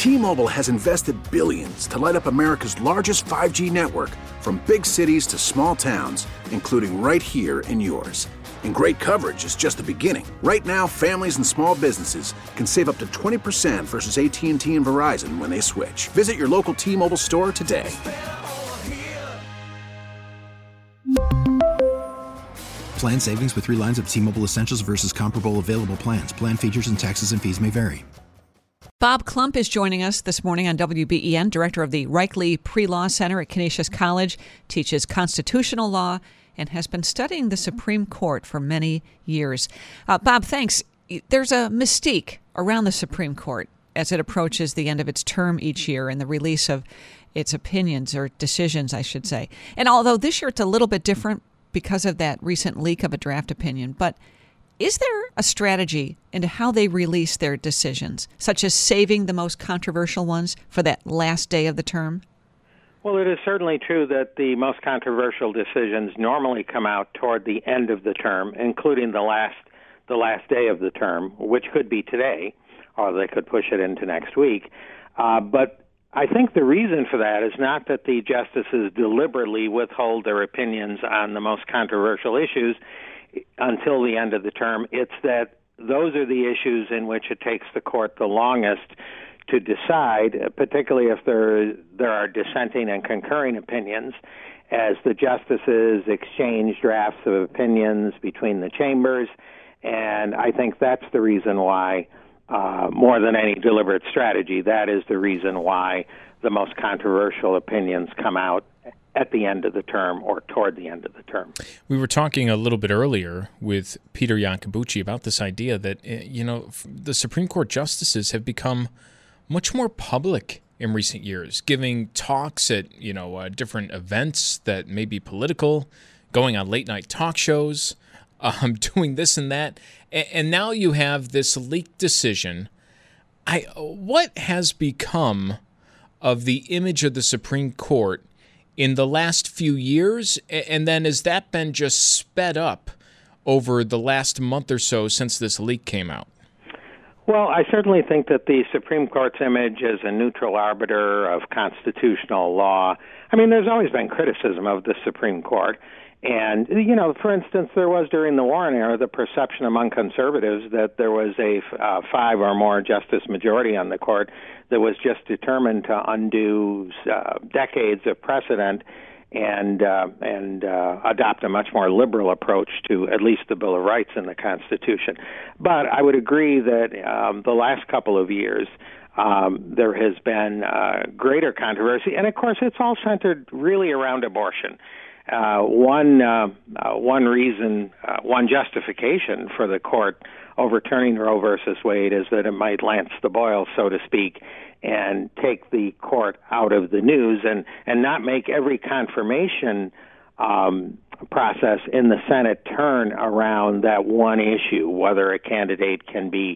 T-Mobile has invested billions to light up America's largest 5G network, from big cities to small towns, including right here in yours. And great coverage is just the beginning. Right now, families and small businesses can save up to 20% versus AT&T and Verizon when they switch. Visit your local T-Mobile store today. Plan savings with 3 lines of T-Mobile Essentials versus comparable available plans. Plan features and taxes and fees may vary. Bob Klump is joining us this morning on WBEN, director of the Reichle Pre-Law Center at Canisius College, teaches constitutional law, and has been studying the Supreme Court for many years. Bob, thanks. There's a mystique around the Supreme Court as it approaches the end of its term each year and the release of its opinions, or decisions, I should say. And although this year it's a little bit different because of that recent leak of a draft opinion, but is there a strategy into how they release their decisions, such as saving the most controversial ones for that last day of the term? Well, it is certainly true that the most controversial decisions normally come out toward the end of the term, including the last day of the term, which could be today, or they could push it into next week. But I think the reason for that is not that the justices deliberately withhold their opinions on the most controversial issues until the end of the term. It's that those are the issues in which it takes the court the longest to decide, particularly if there are dissenting and concurring opinions, as the justices exchange drafts of opinions between the chambers. And I think that's the reason why, more than any deliberate strategy, that is the reason why the most controversial opinions come out at the end of the term or toward the end of the term. We were talking a little bit earlier with Peter Iancobucci about this idea that, the Supreme Court justices have become much more public in recent years, giving talks at, different events that may be political, going on late-night talk shows, doing this and that. And now you have this leaked decision. What has become of the image of the Supreme Court in the last few years, and then has that been just sped up over the last month or so since this leak came out? Well, I certainly think that the Supreme Court's image as a neutral arbiter of constitutional law, there's always been criticism of the Supreme Court. And, for instance, there was during the Warren era the perception among conservatives that there was a 5 or more justice majority on the court that was just determined to undo decades of precedent and adopt a much more liberal approach to at least the Bill of Rights and the Constitution. But I would agree that the last couple of years there has been greater controversy. And, of course, it's all centered really around abortion. One reason, one justification for the court overturning Roe versus Wade is that it might lance the boil, so to speak, and take the court out of the news and not make every confirmation process in the Senate turn around that one issue, whether a candidate can be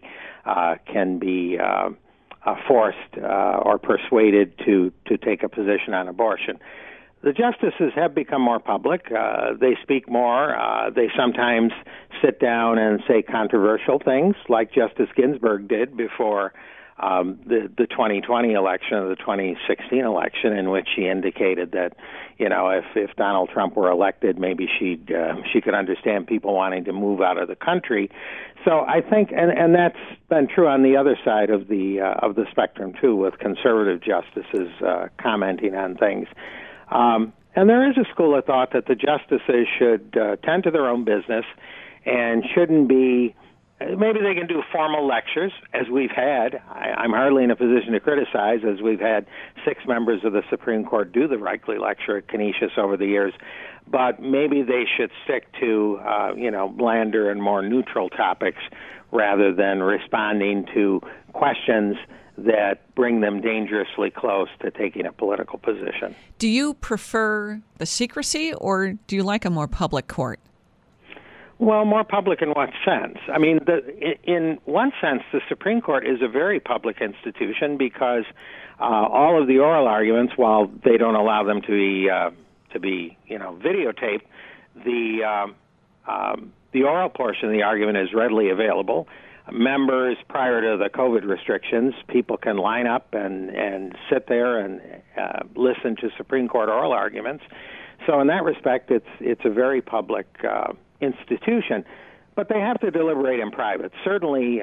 forced or persuaded to take a position on abortion. The justices have become more public. They speak more. They sometimes sit down and say controversial things, like Justice Ginsburg did before the 2020 election or the 2016 election, in which she indicated that, if Donald Trump were elected, maybe she could understand people wanting to move out of the country. So I think, and that's been true on the other side of the spectrum too, with conservative justices commenting on things. And there is a school of thought that the justices should tend to their own business and shouldn't be, maybe they can do formal lectures, as we've had. I'm hardly in a position to criticize, as we've had 6 members of the Supreme Court do the Reichle Lecture at Canisius over the years. But maybe they should stick to, blander and more neutral topics rather than responding to questions that bring them dangerously close to taking a political position. Do you prefer the secrecy, or do you like a more public court? Well, more public in what sense? In one sense, the Supreme Court is a very public institution because all of the oral arguments, while they don't allow them to be videotaped, the oral portion of the argument is readily available. members, prior to the COVID restrictions, people can line up and sit there and listen to Supreme Court oral arguments. So in that respect, it's a very public institution. But they have to deliberate in private. Certainly,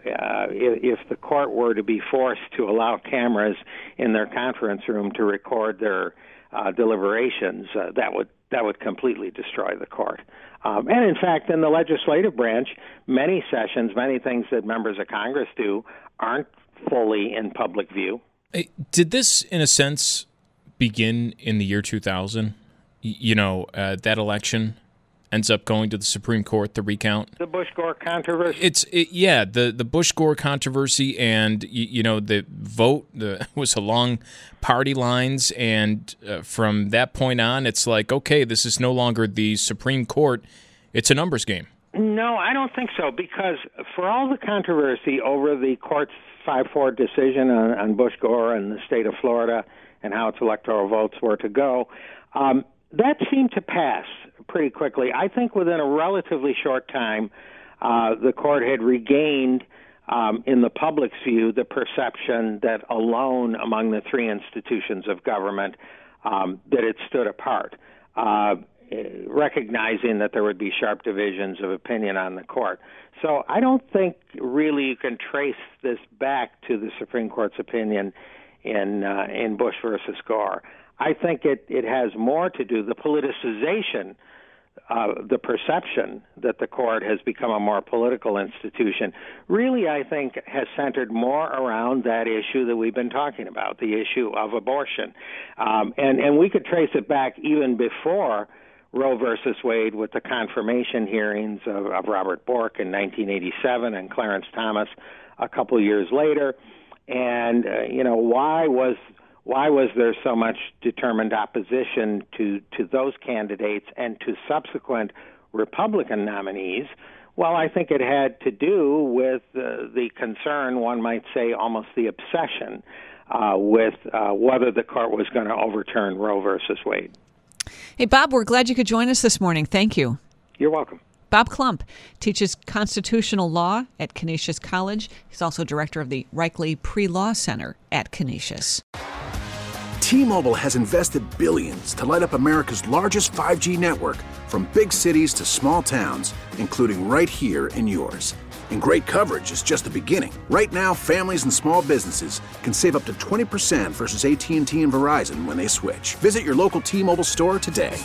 if the court were to be forced to allow cameras in their conference room to record their deliberations, that would completely destroy the court. And in fact, in the legislative branch, many sessions, many things that members of Congress do aren't fully in public view. Did this, in a sense, begin in the year 2000? That election ends up going to the Supreme Court, the recount. The Bush-Gore controversy? The Bush-Gore controversy, and, the vote was along party lines, and from that point on, it's like, okay, this is no longer the Supreme Court, it's a numbers game. No, I don't think so, because for all the controversy over the court's 5-4 decision on Bush-Gore and the state of Florida and how its electoral votes were to go, that seemed to pass pretty quickly. I think within a relatively short time, the court had regained, in the public's view, the perception that alone among the three institutions of government that it stood apart, recognizing that there would be sharp divisions of opinion on the court. So I don't think really you can trace this back to the Supreme Court's opinion in Bush versus Gore. I think it has more to do, the politicization, the perception that the court has become a more political institution, really, I think, has centered more around that issue that we've been talking about, the issue of abortion. And we could trace it back even before Roe versus Wade with the confirmation hearings of Robert Bork in 1987 and Clarence Thomas a couple years later. And, why was there so much determined opposition to those candidates and to subsequent Republican nominees? Well, I think it had to do with the concern, one might say almost the obsession, with whether the court was going to overturn Roe versus Wade. Hey, Bob, we're glad you could join us this morning. Thank you. You're welcome. Bob Klump teaches constitutional law at Canisius College. He's also director of the Reichle Pre-Law Center at Canisius. T-Mobile has invested billions to light up America's largest 5G network, from big cities to small towns, including right here in yours. And great coverage is just the beginning. Right now, families and small businesses can save up to 20% versus AT&T and Verizon when they switch. Visit your local T-Mobile store today.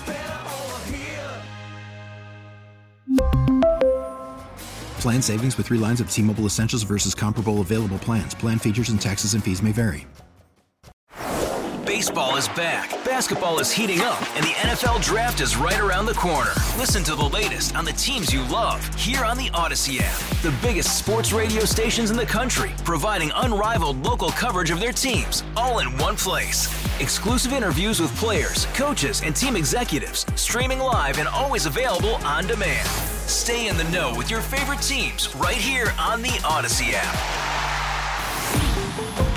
Plan savings with 3 lines of T-Mobile Essentials versus comparable available plans. Plan features and taxes and fees may vary. Baseball is back, basketball is heating up, and the NFL Draft is right around the corner. Listen to the latest on the teams you love here on the Odyssey app. The biggest sports radio stations in the country, providing unrivaled local coverage of their teams, all in one place. Exclusive interviews with players, coaches, and team executives, streaming live and always available on demand. Stay in the know with your favorite teams right here on the Odyssey app.